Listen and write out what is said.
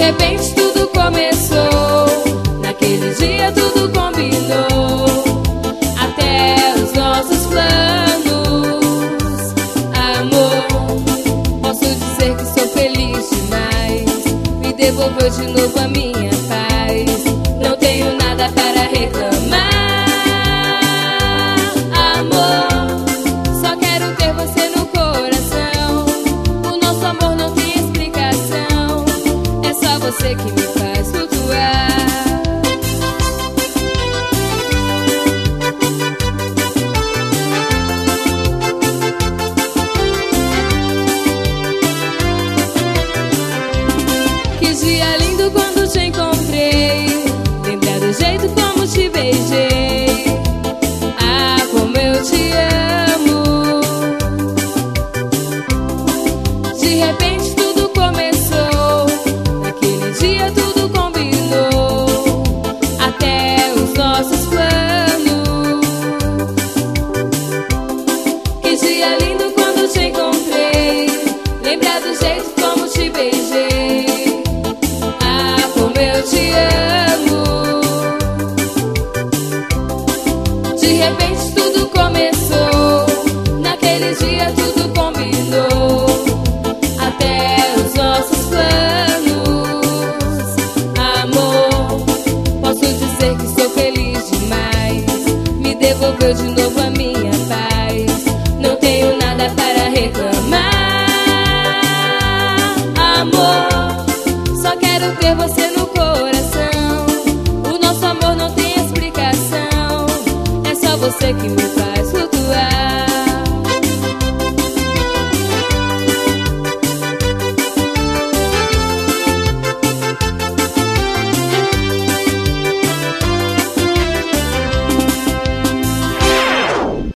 repente tudo começou, naquele dia tudo combinou, até os nossos planos. Amor, posso dizer que sou feliz demais, me devolveu de novo a minha paz. Não tenho nada para reclamar. Amor, só quero ter você no coração. O nosso amor não tem explicação, é só você que me faz flutuar. Que dia lindo quando te encontrei, lembrar do jeito como te beijei. Ah, como eu te amo. De repente